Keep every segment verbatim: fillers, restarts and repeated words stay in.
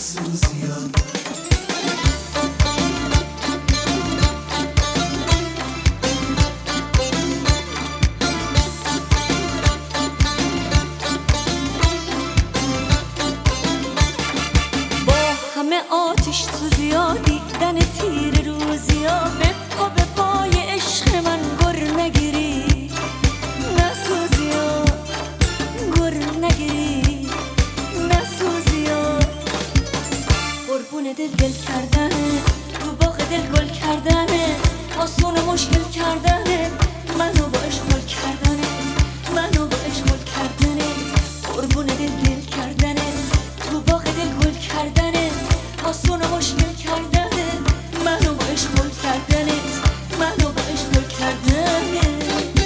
نسوزیان. همه آتش سوزیا دیدن تیر روزیا به پا به پای عشق من گر نگیری نسوزیا گر نگیری نسوزیا. قربون دل گل کردنه تو باغ دل گل کردنه آسون مشکل کردنه منو با عشق گل کردنه منو با عشق گل کردنه. قربون دل گل کردنه تو باغ دل گل کردنه آسون و مشکل کردنه منو با عشق گل کردنه منو با عشق گل کردنه.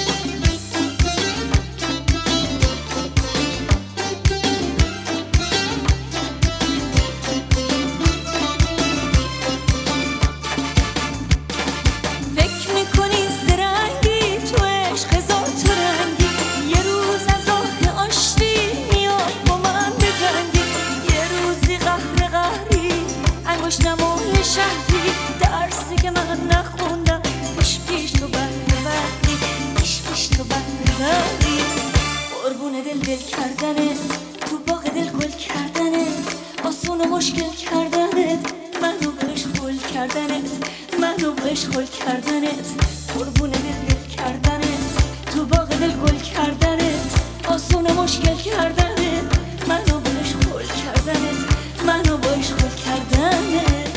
فکر میکنی زرنگی تو عشق هزار تا رنگی یه روز از راه آشتی میاد با من بجنگی یه روزی قهر قهری انگشت نمای شهری درسی که من نخوندم پیش پیش تو بردی پیش پیش تو بردی. قربون دل دل کردنه تو باغ دل گل کردنه آسون و مشکل کردنت منو به عشق گل کردنت منو به عشق گل کردنت. قربون دل دل کردنت تو باغ دل گل کردنت آسون و مشکل کردنت منو به عشق گل کردنت منو با عشق گل کردنت.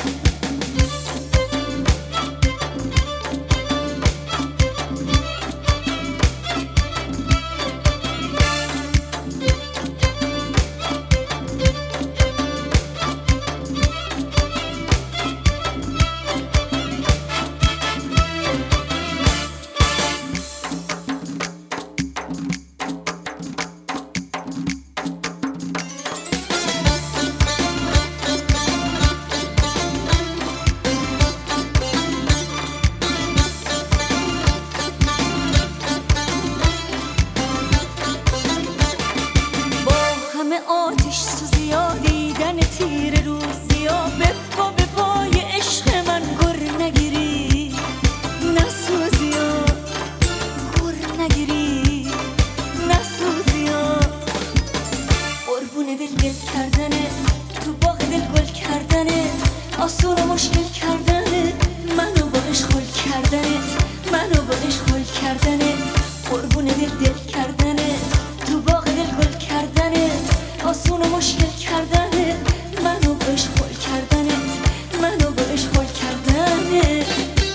آتش سوزیا دیدن تیر روزیا به پا به پای عشق من گر نگیری نسوزیا گر نگیری نسوزیا. قربون دل گل کردنه تو باغ دل گل کردنه آسون و مشکل کردنه منو با عشق گل کردنت منو با عشق گل کردنت. قربون دل دل کردنه تو باغ دل گل کردنه آسون و مشکل کردنه منو با عشق گل کردنه منو با عشق گل کردنه.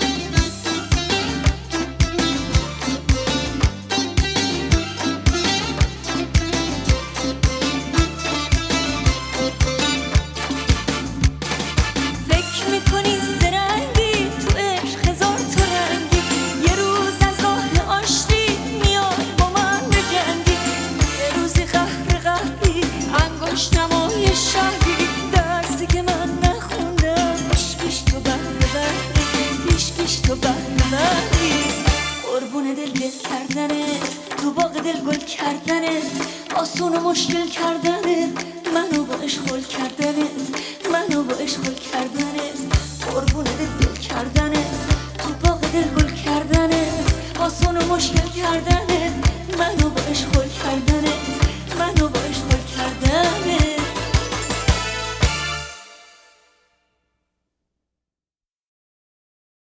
فکر میکنی زرنگی تو عشق هزار تا رنگی یه روز از راه آشتی میاد با من بجنگی یه روزی قهر قهری انگشت نمای شهری درسی که من نخوندم پیش پیش تو بردی پیش پیش تو بردی. قربون دل گل کردنه تو باغ دل گل کردنه آسون و مشکل کردنه منو با عشق گل کردنه منو با عشق گل کردنه. قربون دل گل کردنه تو باغ دل گل کردنه آسون و مشکل کردنه منو با عشق گل کردنه منو با عشق